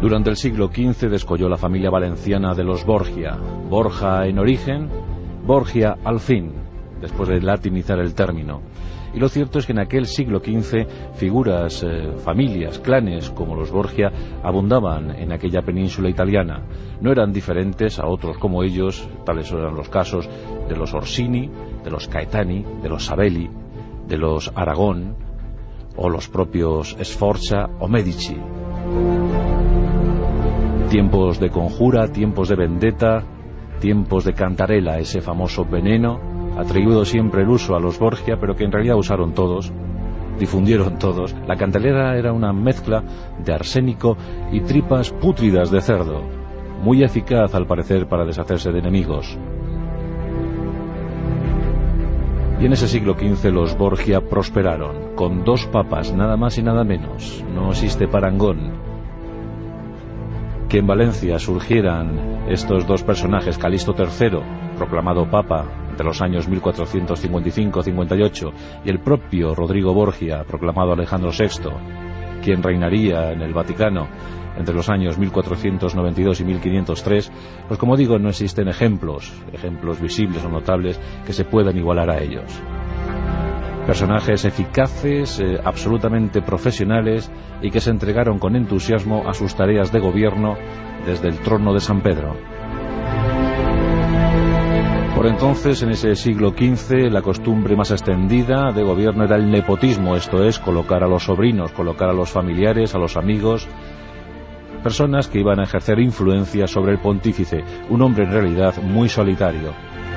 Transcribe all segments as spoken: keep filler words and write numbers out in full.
Durante el siglo quince descolló la familia valenciana de los Borgia. Borja en origen, Borgia al fin, después de latinizar el término. Y lo cierto es que en aquel siglo quince figuras, eh, familias, clanes como los Borgia abundaban en aquella península italiana. No eran diferentes a otros como ellos, tales eran los casos de los Orsini, de los Caetani, de los Savelli, de los Aragón o los propios Sforza o Medici. Tiempos de conjura, tiempos de vendetta, tiempos de cantarela, ese famoso veneno atribuido siempre el uso a los Borgia, pero que en realidad usaron todos, difundieron todos. La cantarela era una mezcla de arsénico y tripas pútridas de cerdo, muy eficaz al parecer para deshacerse de enemigos. Y en ese siglo quince los Borgia prosperaron, con dos papas, nada más y nada menos. No existe parangón. Que en Valencia surgieran estos dos personajes, Calixto tercero, proclamado papa entre los años mil cuatrocientos cincuenta y cinco a cincuenta y ocho, y el propio Rodrigo Borgia, proclamado Alejandro sexto, quien reinaría en el Vaticano entre los años mil cuatrocientos noventa y dos y mil quinientos tres, pues como digo, no existen ejemplos, ejemplos visibles o notables que se puedan igualar a ellos. Personajes eficaces, eh, absolutamente profesionales y que se entregaron con entusiasmo a sus tareas de gobierno desde el trono de San Pedro. Por entonces, en ese siglo quince, la costumbre más extendida de gobierno era el nepotismo, esto es, colocar a los sobrinos, colocar a los familiares, a los amigos, personas que iban a ejercer influencia sobre el pontífice, un hombre en realidad muy solitario.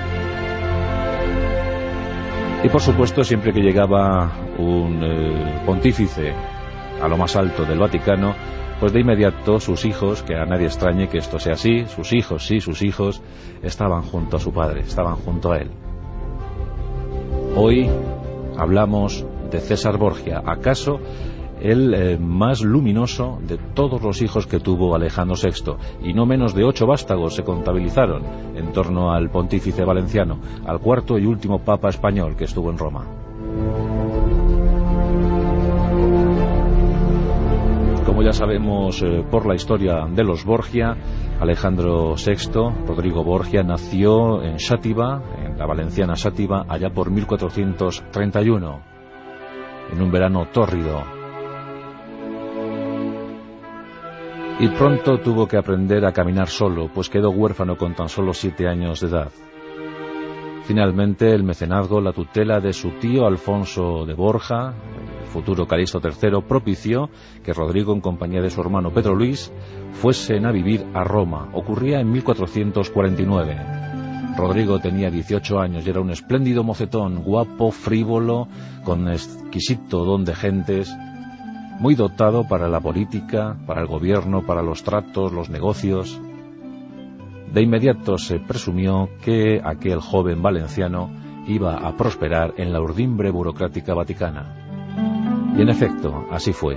Y por supuesto, siempre que llegaba un eh, pontífice a lo más alto del Vaticano, pues de inmediato sus hijos, que a nadie extrañe que esto sea así, sus hijos, sí, sus hijos, estaban junto a su padre, estaban junto a él. Hoy hablamos de César Borgia, acaso el eh, más luminoso de todos los hijos que tuvo Alejandro sexto, y no menos de ocho vástagos se contabilizaron en torno al pontífice valenciano, al cuarto y último papa español que estuvo en Roma. Como ya sabemos eh, por la historia de los Borgia, Alejandro sexto, Rodrigo Borgia, nació en Xàtiva, en la valenciana Xàtiva, allá por mil cuatrocientos treinta y uno, en un verano tórrido. Y pronto tuvo que aprender a caminar solo, pues quedó huérfano con tan solo siete años de edad. Finalmente, el mecenazgo, la tutela de su tío Alfonso de Borja, el futuro Calixto tercero, propició que Rodrigo, en compañía de su hermano Pedro Luis, fuesen a vivir a Roma. Ocurría en mil cuatrocientos cuarenta y nueve. Rodrigo tenía dieciocho años y era un espléndido mocetón, guapo, frívolo, con exquisito don de gentes, muy dotado para la política, para el gobierno, para los tratos, los negocios. De inmediato se presumió que aquel joven valenciano iba a prosperar en la urdimbre burocrática vaticana. Y en efecto, así fue.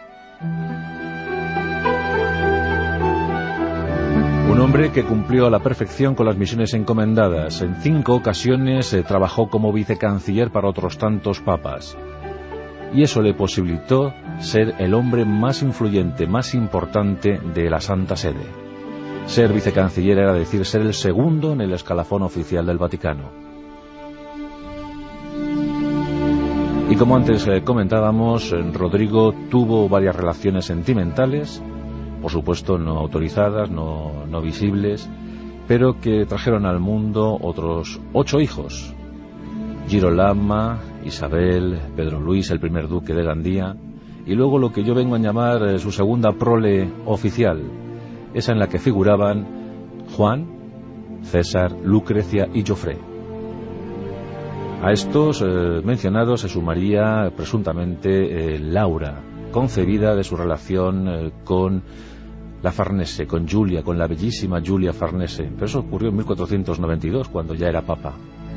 Un hombre que cumplió a la perfección con las misiones encomendadas. En cinco ocasiones eh, trabajó como vicecanciller para otros tantos papas. Y eso le posibilitó ser el hombre más influyente, más importante de la Santa Sede. Ser vicecanciller era decir ser el segundo en el escalafón oficial del Vaticano. Y como antes eh, comentábamos, Rodrigo tuvo varias relaciones sentimentales, por supuesto no autorizadas, no, no visibles, pero que trajeron al mundo otros ocho hijos. Girolama, Isabel, Pedro Luis, el primer duque de Gandía, y luego lo que yo vengo a llamar eh, su segunda prole oficial, esa en la que figuraban Juan, César, Lucrecia y Joffre. A estos eh, mencionados se sumaría presuntamente eh, Laura, concebida de su relación eh, con la Farnese, con Julia, con la bellísima Julia Farnese. Pero eso ocurrió en mil cuatrocientos noventa y dos, cuando ya era papa.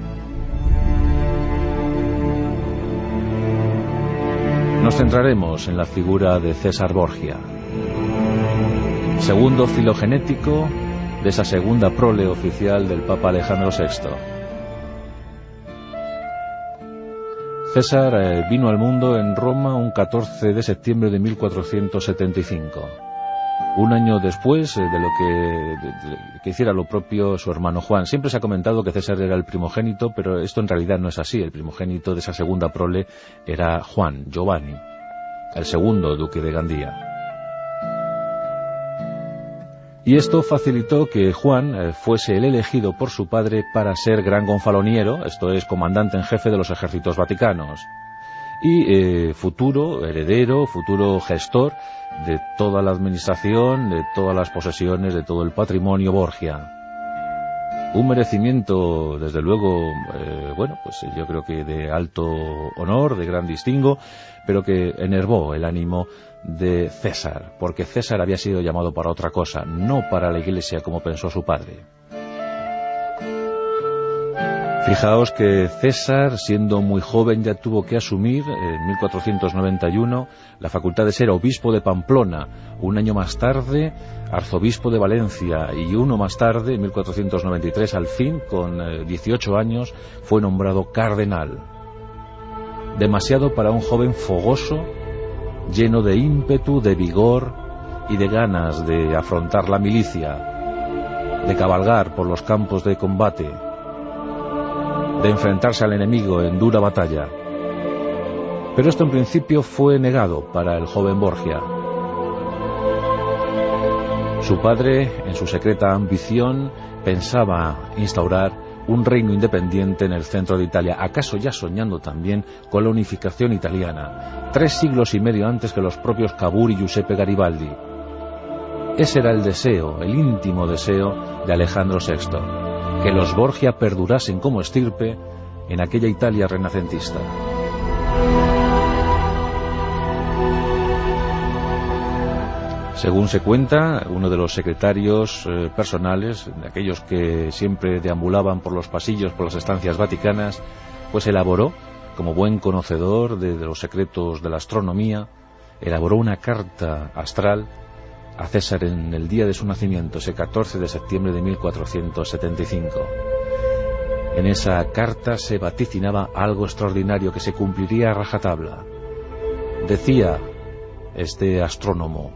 Nos centraremos en la figura de César Borgia, segundo filogenético de esa segunda prole oficial del Papa Alejandro sexto. César eh, vino al mundo en Roma un catorce de septiembre de mil cuatrocientos setenta y cinco. un año después de lo que, de, de, que hiciera lo propio su hermano Juan. Siempre se ha comentado que César era el primogénito, pero esto en realidad no es así. El primogénito de esa segunda prole era Juan, Giovanni, el segundo duque de Gandía. Y esto facilitó que Juan eh, fuese el elegido por su padre para ser gran gonfaloniero, esto es, comandante en jefe de los ejércitos vaticanos, y eh, futuro heredero, futuro gestor de toda la administración, de todas las posesiones, de todo el patrimonio Borgia. Un merecimiento, desde luego, eh, bueno, pues yo creo que de alto honor, de gran distingo, pero que enervó el ánimo de César, porque César había sido llamado para otra cosa, no para la Iglesia como pensó su padre. Fijaos que César, siendo muy joven, ya tuvo que asumir, en mil cuatrocientos noventa y uno, la facultad de ser obispo de Pamplona. Un año más tarde, arzobispo de Valencia, y uno más tarde, en mil cuatrocientos noventa y tres, al fin, con eh, dieciocho años, fue nombrado cardenal. Demasiado para un joven fogoso, lleno de ímpetu, de vigor y de ganas de afrontar la milicia, de cabalgar por los campos de combate, de enfrentarse al enemigo en dura batalla. Pero esto en principio fue negado para el joven Borgia. Su padre, en su secreta ambición, pensaba instaurar un reino independiente en el centro de Italia, acaso ya soñando también con la unificación italiana, tres siglos y medio antes que los propios Cavour y Giuseppe Garibaldi. Ese era el deseo, el íntimo deseo de Alejandro sexto, que los Borgia perdurasen como estirpe en aquella Italia renacentista. Según se cuenta, uno de los secretarios eh, personales, de aquellos que siempre deambulaban por los pasillos, por las estancias vaticanas, pues elaboró, como buen conocedor de, de los secretos de la astronomía, elaboró una carta astral a César en el día de su nacimiento, ese catorce de septiembre de mil cuatrocientos setenta y cinco. En esa carta se vaticinaba algo extraordinario que se cumpliría a rajatabla. Decía este astrónomo,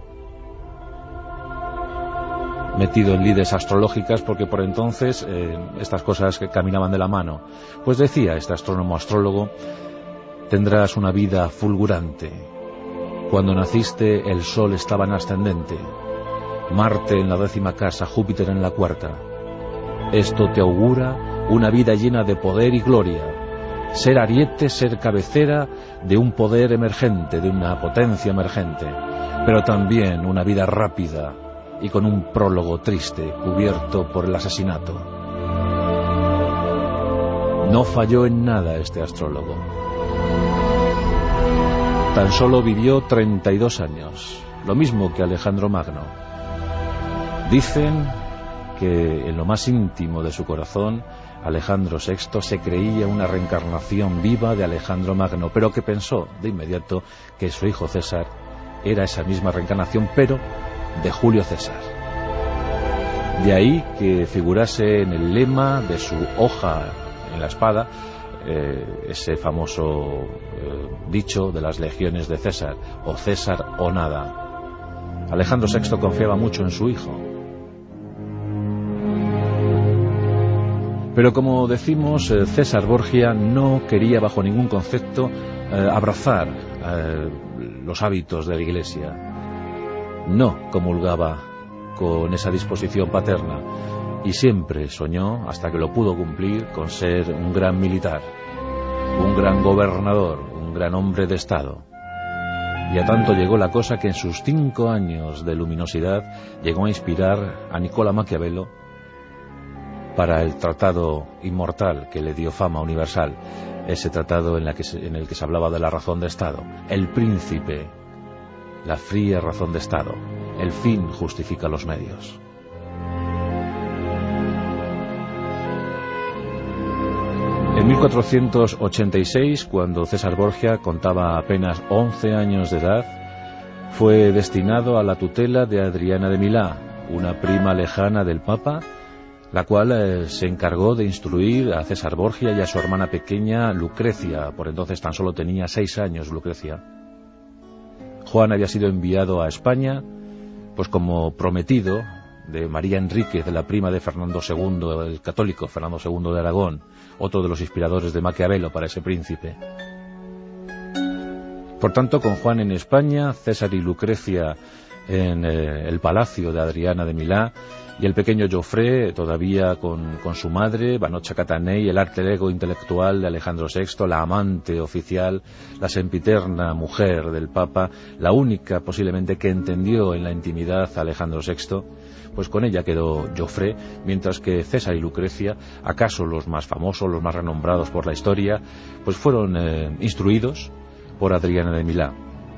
metido en lides astrológicas, porque por entonces eh, estas cosas que caminaban de la mano, pues decía este astrónomo astrólogo: tendrás una vida fulgurante. Cuando naciste el sol estaba en ascendente, Marte en la décima casa, Júpiter en la cuarta. Esto te augura una vida llena de poder y gloria, ser ariete, ser cabecera de un poder emergente, de una potencia emergente, pero también una vida rápida y con un prólogo triste, cubierto por el asesinato. No falló en nada este astrólogo. Tan solo vivió treinta y dos años, lo mismo que Alejandro Magno. Dicen que en lo más íntimo de su corazón, Alejandro sexto se creía una reencarnación viva de Alejandro Magno, pero que pensó de inmediato que su hijo César era esa misma reencarnación, pero de Julio César. De ahí que figurase en el lema de su hoja en la espada eh, ese famoso eh, dicho de las legiones de César: o César o nada. Alejandro sexto confiaba mucho en su hijo. Pero como decimos, eh, César Borgia no quería bajo ningún concepto eh, abrazar eh, los hábitos de la Iglesia. No comulgaba con esa disposición paterna y siempre soñó, hasta que lo pudo cumplir, con ser un gran militar, un gran gobernador, un gran hombre de Estado. Y a tanto llegó la cosa que en sus cinco años de luminosidad llegó a inspirar a Nicola Maquiavelo para el tratado inmortal que le dio fama universal, ese tratado en, la que se, en el que se hablaba de la razón de Estado. El príncipe, la fría razón de Estado. El fin justifica los medios. En mil cuatrocientos ochenta y seis, cuando César Borgia contaba apenas once años de edad, fue destinado a la tutela de Adriana de Milá, una prima lejana del Papa, la cual eh, se encargó de instruir a César Borgia y a su hermana pequeña Lucrecia. Por entonces tan solo tenía seis años Lucrecia. Juan había sido enviado a España pues como prometido de María Enríquez, de la prima de Fernando segundo, el católico Fernando segundo de Aragón, otro de los inspiradores de Maquiavelo para ese príncipe. Por tanto, con Juan en España, César y Lucrecia en eh, el palacio de Adriana de Milá, y el pequeño Jofré todavía con, con su madre, Banocha Catanei, el alter ego intelectual de Alejandro sexto, la amante oficial, la sempiterna mujer del Papa, la única posiblemente que entendió en la intimidad a Alejandro sexto, pues con ella quedó Jofré, mientras que César y Lucrecia, acaso los más famosos, los más renombrados por la historia, pues fueron eh, instruidos por Adriana de Milá.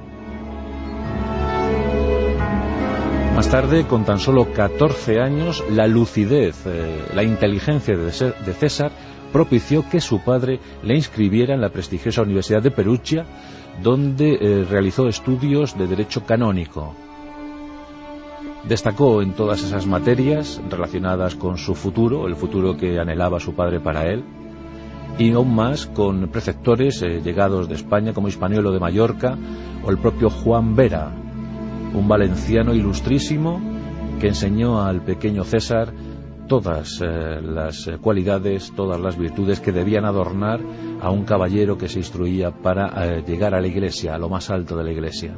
Más tarde, con tan solo catorce años, la lucidez, eh, la inteligencia de César propició que su padre le inscribiera en la prestigiosa Universidad de Perugia, donde eh, realizó estudios de Derecho Canónico. Destacó en todas esas materias relacionadas con su futuro, el futuro que anhelaba su padre para él, y aún más con preceptores eh, llegados de España como Hispaniolo de Mallorca o el propio Juan Vera, un valenciano ilustrísimo que enseñó al pequeño César todas eh, las cualidades, todas las virtudes que debían adornar a un caballero que se instruía para eh, llegar a la Iglesia, a lo más alto de la Iglesia.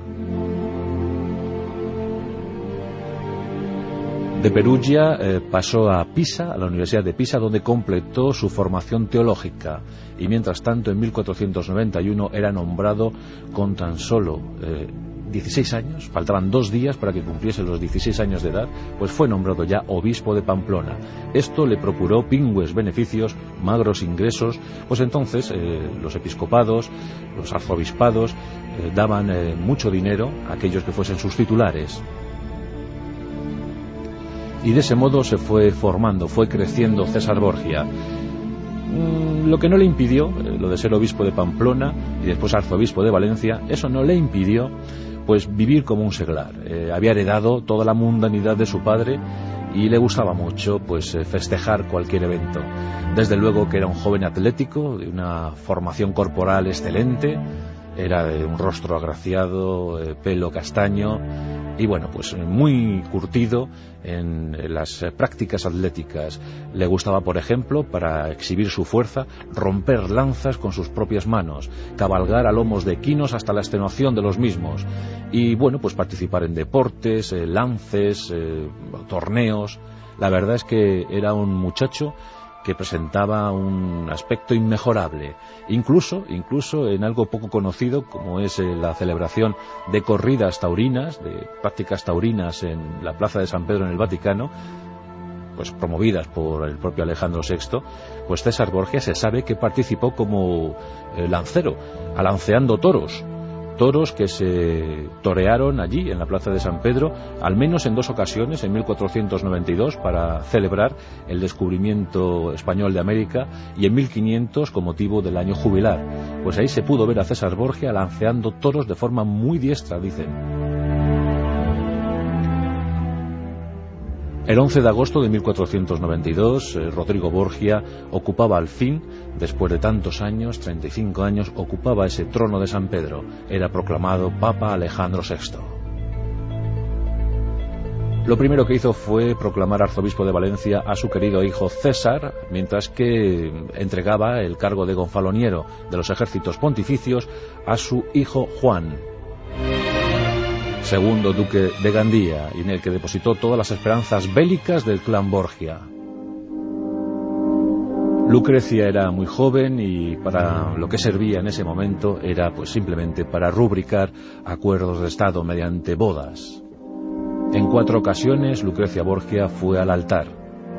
De Perugia eh, pasó a Pisa, a la Universidad de Pisa, donde completó su formación teológica, y mientras tanto en mil cuatrocientos noventa y uno era nombrado con tan solo eh, dieciséis años, faltaban dos días para que cumpliese los dieciséis años de edad, pues fue nombrado ya obispo de Pamplona. Esto le procuró pingües beneficios, magros ingresos, pues entonces eh, los episcopados, los arzobispados eh, daban eh, mucho dinero a aquellos que fuesen sus titulares. Y de ese modo se fue formando, fue creciendo César Borgia. Mm, lo que no le impidió, eh, lo de ser obispo de Pamplona y después arzobispo de Valencia, eso no le impidió pues vivir como un seglar. Eh, había heredado toda la mundanidad de su padre y le gustaba mucho pues eh, festejar cualquier evento. Desde luego que era un joven atlético, de una formación corporal excelente, era de un rostro agraciado, eh, pelo castaño, y bueno, pues muy curtido en las prácticas atléticas. Le gustaba, por ejemplo, para exhibir su fuerza, romper lanzas con sus propias manos, cabalgar a lomos de equinos hasta la extenuación de los mismos, y bueno, pues participar en deportes, eh, lances, eh, torneos. La verdad es que era un muchacho que presentaba un aspecto inmejorable, incluso, incluso en algo poco conocido como es eh, la celebración de corridas taurinas, de prácticas taurinas en la Plaza de San Pedro en el Vaticano, pues promovidas por el propio Alejandro sexto, pues César Borgia se sabe que participó como eh, lancero, alanceando toros, toros que se torearon allí en la Plaza de San Pedro, al menos en dos ocasiones, en mil cuatrocientos noventa y dos para celebrar el descubrimiento español de América, y en mil quinientos con motivo del año jubilar. Pues ahí se pudo ver a César Borgia lanceando toros de forma muy diestra, dicen. El once de agosto de mil cuatrocientos noventa y dos, eh, Rodrigo Borgia ocupaba al fin, después de tantos años, treinta y cinco años, ocupaba ese trono de San Pedro. Era proclamado Papa Alejandro sexto. Lo primero que hizo fue proclamar arzobispo de Valencia a su querido hijo César, mientras que entregaba el cargo de gonfaloniero de los ejércitos pontificios a su hijo Juan, segundo duque de Gandía, y en el que depositó todas las esperanzas bélicas del clan Borgia. Lucrecia era muy joven y para lo que servía en ese momento era pues simplemente para rubricar acuerdos de Estado mediante bodas. En cuatro ocasiones Lucrecia Borgia fue al altar,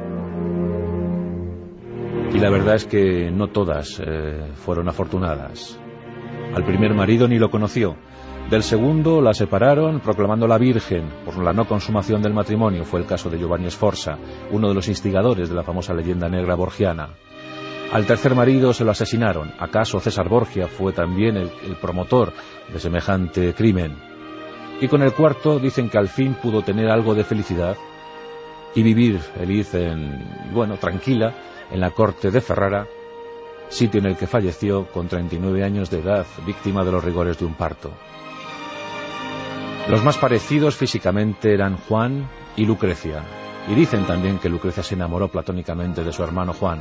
y la verdad es que no todas eh, fueron afortunadas. Al primer marido ni lo conoció. Del segundo la separaron proclamándola virgen por la no consumación del matrimonio. Fue el caso de Giovanni Sforza, uno de los instigadores de la famosa leyenda negra borgiana. Al tercer marido se lo asesinaron. ¿Acaso César Borgia fue también el, el promotor de semejante crimen? Y con el cuarto dicen que al fin pudo tener algo de felicidad y vivir feliz, en, bueno, tranquila, en la corte de Ferrara, sitio en el que falleció con treinta y nueve años de edad, víctima de los rigores de un parto. Los más parecidos físicamente eran Juan y Lucrecia, y dicen también que Lucrecia se enamoró platónicamente de su hermano Juan.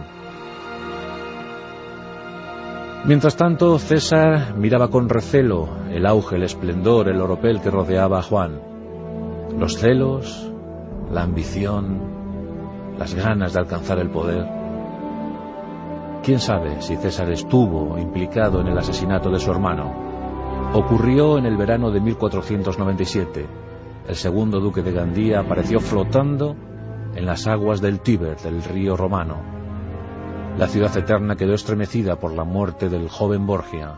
Mientras tanto, César miraba con recelo el auge, el esplendor, el oropel que rodeaba a Juan. Los celos, la ambición, las ganas de alcanzar el poder. ¿Quién sabe si César estuvo implicado en el asesinato de su hermano? Ocurrió en el verano de mil cuatrocientos noventa y siete. El segundo duque de Gandía apareció flotando en las aguas del Tíber, del río romano. La ciudad eterna quedó estremecida por la muerte del joven Borgia.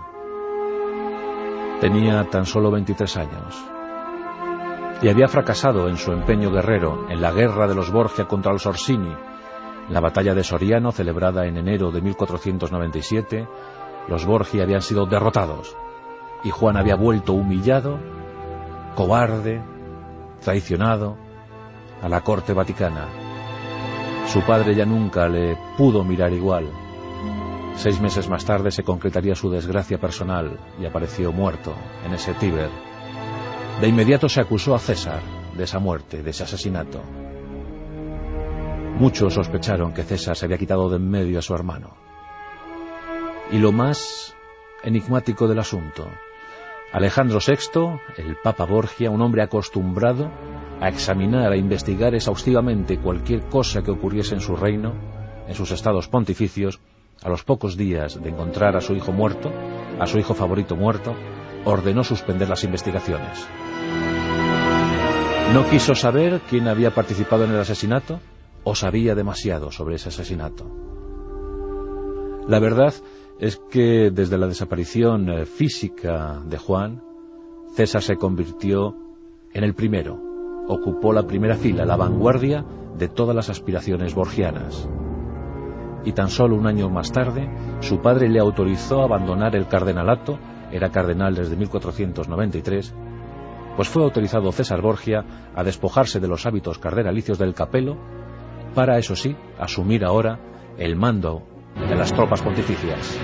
Tenía tan solo veintitrés años y había fracasado en su empeño guerrero en la guerra de los Borgia contra los Orsini. En la batalla de Soriano, celebrada en enero de mil cuatrocientos noventa y siete, los Borgia habían sido derrotados y Juan había vuelto humillado, cobarde, traicionado a la corte vaticana. Su padre ya nunca le pudo mirar igual. Seis meses más tarde se concretaría su desgracia personal y apareció muerto en ese Tíber. De inmediato se acusó a César de esa muerte, de ese asesinato. Muchos sospecharon que César se había quitado de en medio a su hermano. Y lo más enigmático del asunto, Alejandro sexto, el Papa Borgia, un hombre acostumbrado a examinar, a investigar exhaustivamente cualquier cosa que ocurriese en su reino, en sus estados pontificios, a los pocos días de encontrar a su hijo muerto, a su hijo favorito muerto, ordenó suspender las investigaciones. No quiso saber quién había participado en el asesinato o sabía demasiado sobre ese asesinato. La verdad es que desde la desaparición eh, física de Juan, César se convirtió en el primero, ocupó la primera fila, la vanguardia de todas las aspiraciones borgianas. Y tan solo un año más tarde, su padre le autorizó a abandonar el cardenalato, era cardenal desde mil cuatrocientos noventa y tres, pues fue autorizado César Borgia a despojarse de los hábitos cardenalicios del capelo, para, eso sí, asumir ahora el mando de las tropas pontificias.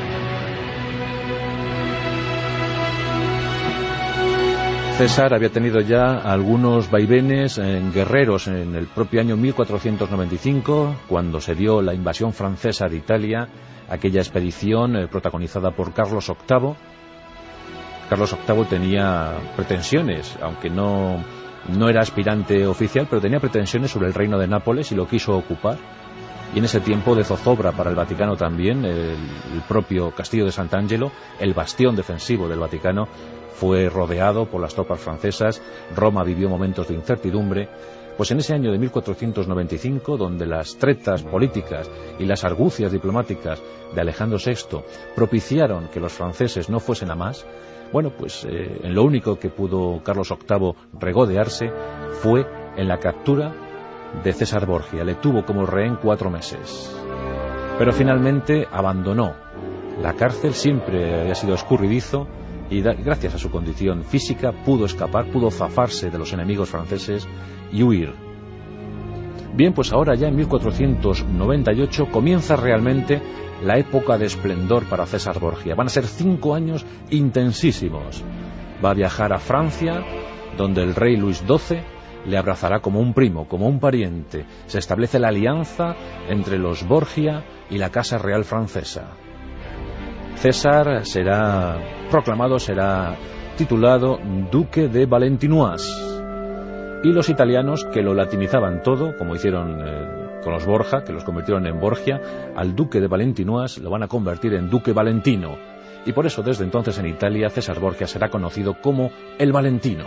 César había tenido ya algunos vaivenes en guerreros en el propio año mil cuatrocientos noventa y cinco, cuando se dio la invasión francesa de Italia, aquella expedición eh, protagonizada por Carlos octavo. Carlos octavo tenía pretensiones, aunque no, no era aspirante oficial, pero tenía pretensiones sobre el reino de Nápoles y lo quiso ocupar. Y en ese tiempo de zozobra para el Vaticano también, el, el propio Castillo de Sant'Angelo, el bastión defensivo del Vaticano, fue rodeado por las tropas francesas. Roma vivió momentos de incertidumbre. Pues en ese año de mil cuatrocientos noventa y cinco, donde las tretas políticas y las argucias diplomáticas de Alejandro sexto propiciaron que los franceses no fuesen a más, bueno, pues eh, en lo único que pudo Carlos octavo regodearse fue en la captura de César Borgia. Le tuvo como rehén cuatro meses. Pero finalmente abandonó la cárcel, siempre había sido escurridizo, y da, gracias a su condición física pudo escapar, pudo zafarse de los enemigos franceses y huir. Bien, pues ahora ya en mil cuatrocientos noventa y ocho comienza realmente la época de esplendor para César Borgia. Van a ser cinco años intensísimos. Va a viajar a Francia, donde el rey Luis doce le abrazará como un primo, como un pariente. Se establece la alianza entre los Borgia y la Casa Real francesa. César será proclamado, será titulado Duque de Valentinois. Y los italianos, que lo latinizaban todo, como hicieron eh, con los Borja, que los convirtieron en Borgia, al Duque de Valentinois lo van a convertir en Duque Valentino. Y por eso desde entonces en Italia César Borgia será conocido como el Valentino.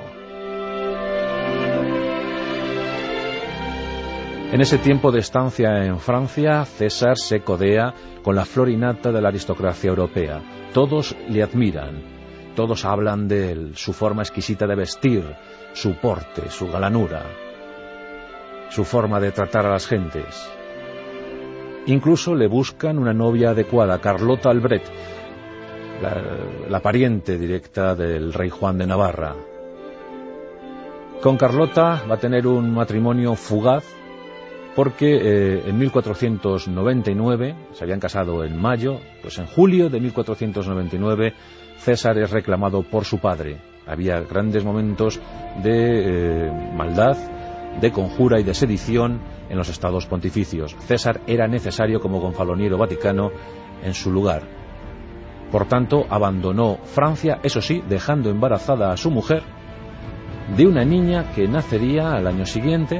En ese tiempo de estancia en Francia, César se codea con la flor y nata de la aristocracia europea. Todos le admiran, todos hablan de él, su forma exquisita de vestir, su porte, su galanura, su forma de tratar a las gentes. Incluso le buscan una novia adecuada, Carlota Albret, la, la pariente directa del rey Juan de Navarra. Con Carlota va a tener un matrimonio fugaz, porque eh, en mil cuatrocientos noventa y nueve, se habían casado en mayo, pues en julio de mil cuatrocientos noventa y nueve César es reclamado por su padre, Había grandes momentos de eh, maldad, de conjura y de sedición en los estados pontificios. César era necesario como gonfaloniero vaticano en su lugar. Por tanto, abandonó Francia, eso sí, dejando embarazada a su mujer de una niña que nacería al año siguiente,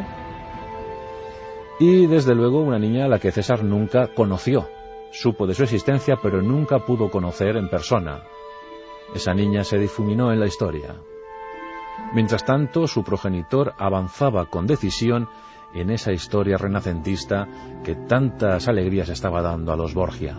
y desde luego una niña a la que César nunca conoció. Supo de su existencia, pero nunca pudo conocer en persona. Esa niña se difuminó en la historia. Mientras tanto, su progenitor avanzaba con decisión en esa historia renacentista que tantas alegrías estaba dando a los Borgia.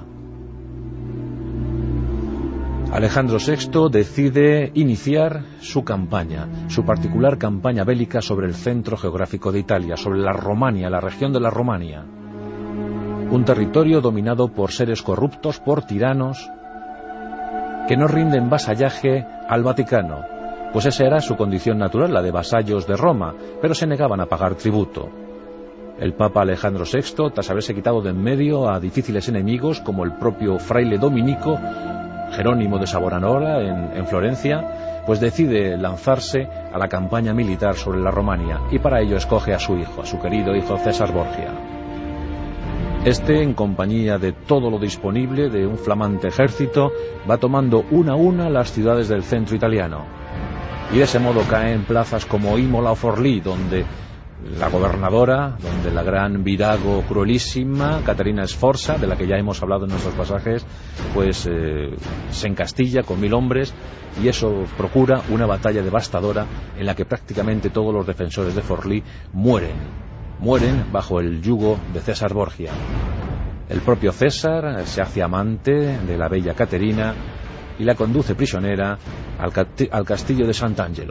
Alejandro sexto decide iniciar su campaña, su particular campaña bélica sobre el centro geográfico de Italia, sobre la Romania, la región de la Romania. Un territorio dominado por seres corruptos, por tiranos, que no rinden vasallaje al Vaticano, pues esa era su condición natural, la de vasallos de Roma, pero se negaban a pagar tributo. El Papa Alejandro sexto, tras haberse quitado de en medio a difíciles enemigos como el propio fraile dominico Jerónimo de Savonarola en, en Florencia, pues decide lanzarse a la campaña militar sobre la Romania, y para ello escoge a su hijo, a su querido hijo César Borgia. Este, en compañía de todo lo disponible de un flamante ejército, va tomando una a una las ciudades del centro italiano, y de ese modo cae en plazas como Imola o Forlì, donde la gobernadora, donde la gran virago cruelísima Caterina Sforza, de la que ya hemos hablado en nuestros pasajes, pues eh, se encastilla con mil hombres, y eso procura una batalla devastadora en la que prácticamente todos los defensores de Forlì mueren. Mueren bajo el yugo de César Borgia. El propio César se hace amante de la bella Caterina y la conduce prisionera al, al castillo de Sant'Angelo.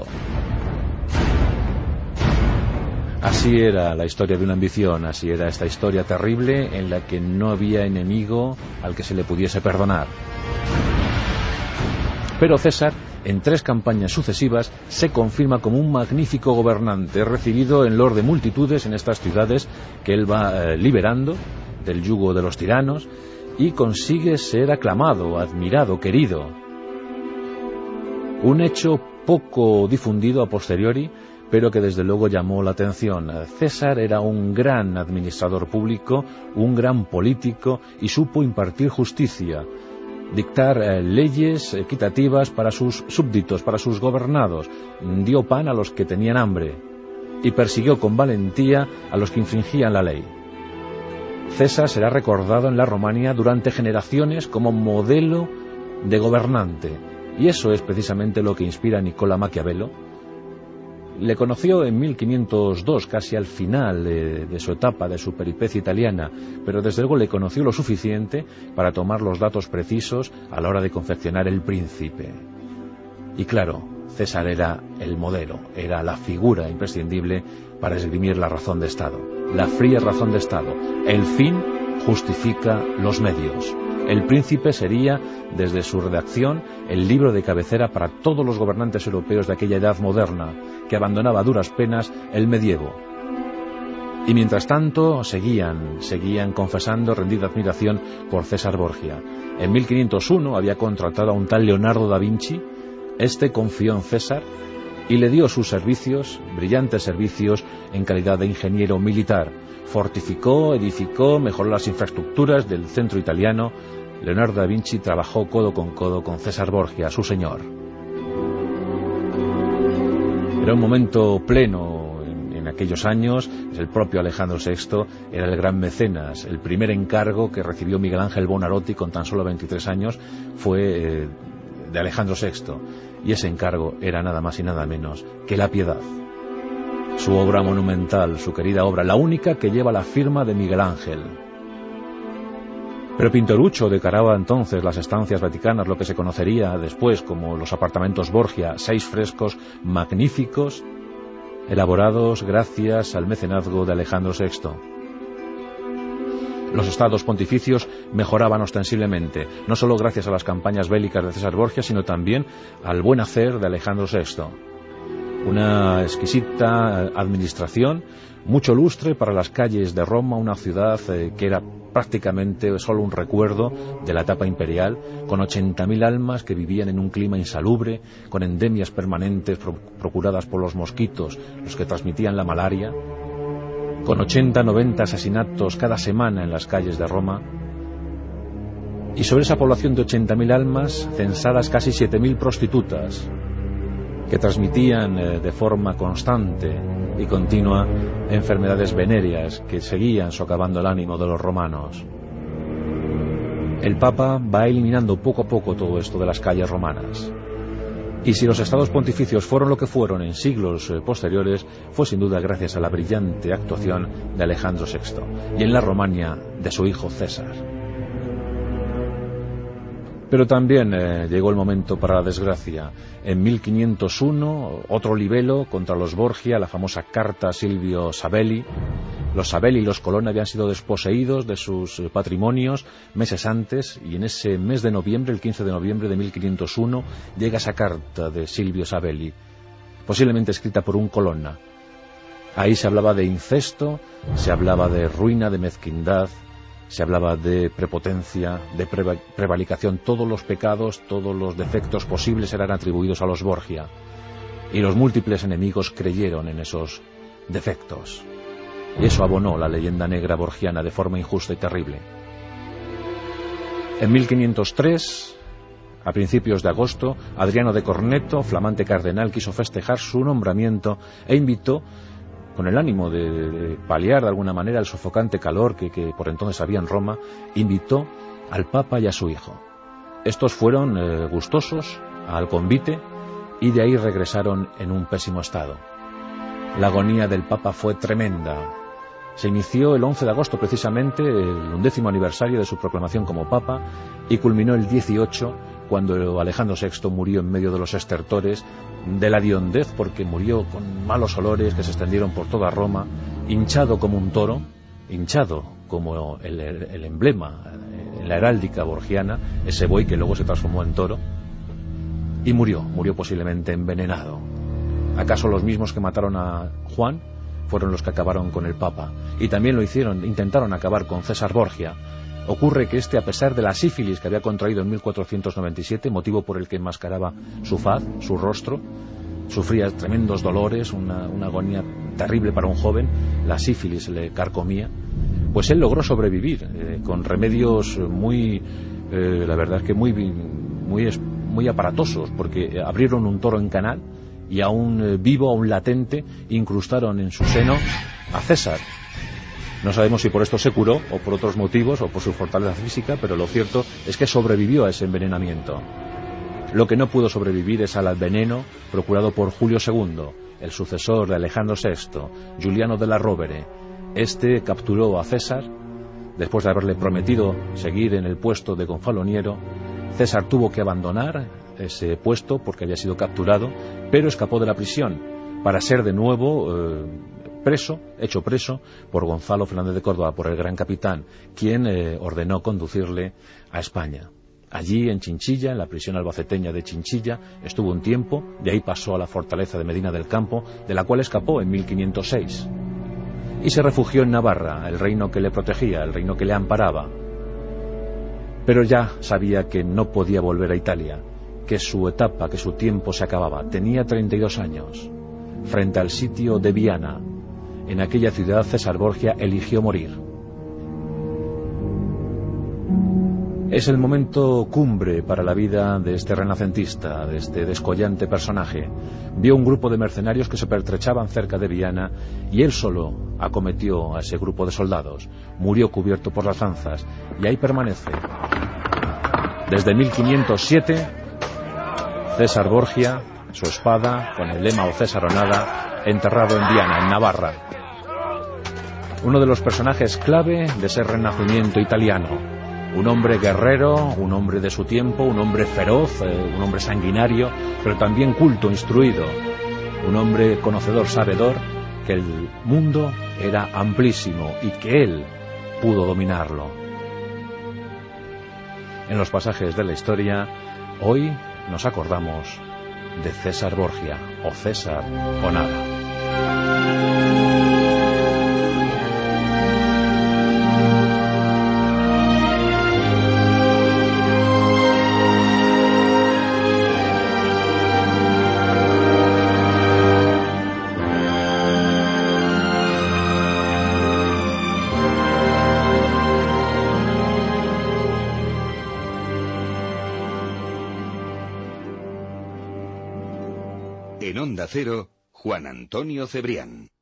Así era la historia de una ambición, así era esta historia terrible en la que no había enemigo al que se le pudiese perdonar. Pero César, en tres campañas sucesivas, se confirma como un magnífico gobernante, recibido en loor de multitudes en estas ciudades que él va eh, liberando del yugo de los tiranos, y consigue ser aclamado, admirado, querido. Un hecho poco difundido a posteriori, pero que desde luego llamó la atención. César era un gran administrador público, un gran político, y supo impartir justicia, dictar eh, leyes equitativas para sus súbditos, para sus gobernados, dio pan a los que tenían hambre y persiguió con valentía a los que infringían la ley. César será recordado en la Romania durante generaciones como modelo de gobernante, y eso es precisamente lo que inspira a Nicola Maquiavelo. Le conoció en mil quinientos dos, casi al final de, de su etapa, de su peripecia italiana, pero desde luego le conoció lo suficiente para tomar los datos precisos a la hora de confeccionar El Príncipe. Y claro, César era el modelo, era la figura imprescindible para esgrimir la razón de Estado, la fría razón de Estado. El fin justifica los medios. El Príncipe sería, desde su redacción, el libro de cabecera para todos los gobernantes europeos de aquella edad moderna, que abandonaba a duras penas el medievo. Y mientras tanto seguían, seguían confesando rendida admiración por César Borgia. En mil quinientos uno había contratado a un tal Leonardo da Vinci. Este confió en César y le dio sus servicios, brillantes servicios, en calidad de ingeniero militar. Fortificó, edificó, mejoró las infraestructuras del centro italiano. Leonardo da Vinci trabajó codo con codo con César Borgia, su señor. Era un momento pleno en, en aquellos años. El propio Alejandro sexto era el gran mecenas. El primer encargo que recibió Miguel Ángel Buonarroti con tan solo veintitrés años fue eh, de Alejandro sexto, y ese encargo era nada más y nada menos que La Piedad, su obra monumental, su querida obra, la única que lleva la firma de Miguel Ángel. Pero Pintoruccio decoraba entonces las estancias vaticanas, lo que se conocería después como los apartamentos Borgia, seis frescos magníficos, elaborados gracias al mecenazgo de Alejandro sexto. Los estados pontificios mejoraban ostensiblemente, no solo gracias a las campañas bélicas de César Borgia, sino también al buen hacer de Alejandro sexto. una exquisita administración, mucho lustre para las calles de Roma, una ciudad eh, que era prácticamente solo un recuerdo de la etapa imperial, con ochenta mil almas que vivían en un clima insalubre, con endemias permanentes pro procuradas por los mosquitos, los que transmitían la malaria, con ochenta noventa asesinatos cada semana en las calles de Roma, y sobre esa población de ochenta mil almas, censadas casi siete mil prostitutas, que transmitían eh, de forma constante y continua enfermedades venéreas que seguían socavando el ánimo de los romanos. El Papa va eliminando poco a poco todo esto de las calles romanas. Y si los estados pontificios fueron lo que fueron en siglos eh, posteriores, fue sin duda gracias a la brillante actuación de Alejandro sexto y en la Romania de su hijo César. Pero también eh, llegó el momento para la desgracia. En mil quinientos uno, otro libelo contra los Borgia, la famosa carta a Silvio Sabelli. Los Sabelli y los Colonna habían sido desposeídos de sus patrimonios meses antes, y en ese mes de noviembre, el quince de noviembre de mil quinientos uno, llega esa carta de Silvio Sabelli, posiblemente escrita por un Colonna. Ahí se hablaba de incesto, se hablaba de ruina, de mezquindad, se hablaba de prepotencia, de prevaricación. Todos los pecados, todos los defectos posibles eran atribuidos a los Borgia, y los múltiples enemigos creyeron en esos defectos, y eso abonó la leyenda negra borgiana de forma injusta y terrible. En mil quinientos tres, a principios de agosto, Adriano de Corneto, flamante cardenal, quiso festejar su nombramiento e invitó, con el ánimo de, de paliar de alguna manera el sofocante calor que, que por entonces había en Roma, invitó al Papa y a su hijo. Estos fueron eh, gustosos al convite y de ahí regresaron en un pésimo estado. La agonía del Papa fue tremenda. Se inició el once de agosto, precisamente, el undécimo aniversario de su proclamación como Papa, y culminó el dieciocho, cuando Alejandro sexto murió en medio de los estertores de la hediondez, porque murió con malos olores que se extendieron por toda Roma, hinchado como un toro, hinchado como el, el, el emblema en la heráldica borgiana, ese buey que luego se transformó en toro, y murió, murió posiblemente envenenado. ¿Acaso los mismos que mataron a Juan fueron los que acabaron con el Papa? Y también lo hicieron, intentaron acabar con César Borgia. Ocurre que este, a pesar de la sífilis que había contraído en mil cuatrocientos noventa y siete, motivo por el que enmascaraba su faz, su rostro, sufría tremendos dolores, una, una agonía terrible para un joven, la sífilis le carcomía, pues él logró sobrevivir eh, con remedios muy, eh, la verdad que muy, muy, muy aparatosos, porque abrieron un toro en canal y a un eh, vivo, a un latente, incrustaron en su seno a César. No sabemos si por esto se curó, o por otros motivos, o por su fortaleza física, pero lo cierto es que sobrevivió a ese envenenamiento. Lo que no pudo sobrevivir es al veneno procurado por Julio segundo, el sucesor de Alejandro sexto, Giuliano della Rovere. Este capturó a César, después de haberle prometido seguir en el puesto de gonfaloniero. César tuvo que abandonar ese puesto porque había sido capturado, pero escapó de la prisión para ser de nuevo eh, preso, hecho preso por Gonzalo Fernández de Córdoba, por el gran capitán, quien eh, ordenó conducirle a España. Allí, en Chinchilla, en la prisión albaceteña de Chinchilla, estuvo un tiempo, de ahí pasó a la fortaleza de Medina del Campo, de la cual escapó en mil quinientos seis, y se refugió en Navarra, el reino que le protegía, el reino que le amparaba. Pero ya sabía que no podía volver a Italia, que su etapa, que su tiempo se acababa. Tenía treinta y dos años. Frente al sitio de Viana, en aquella ciudad, César Borgia eligió morir. Es el momento cumbre para la vida de este renacentista, de este descollante personaje. Vio un grupo de mercenarios que se pertrechaban cerca de Viana y él solo acometió a ese grupo de soldados. Murió cubierto por las lanzas y ahí permanece. Desde mil quinientos siete, César Borgia, su espada, con el lema o César o nada, enterrado en Viana, en Navarra. Uno de los personajes clave de ese renacimiento italiano. Un hombre guerrero, un hombre de su tiempo, un hombre feroz, eh, un hombre sanguinario, pero también culto, instruido. Un hombre conocedor, sabedor, que el mundo era amplísimo y que él pudo dominarlo. En los pasajes de la historia, hoy nos acordamos de César Borgia, o César o nada. En Onda Cero, Juan Antonio Cebrián.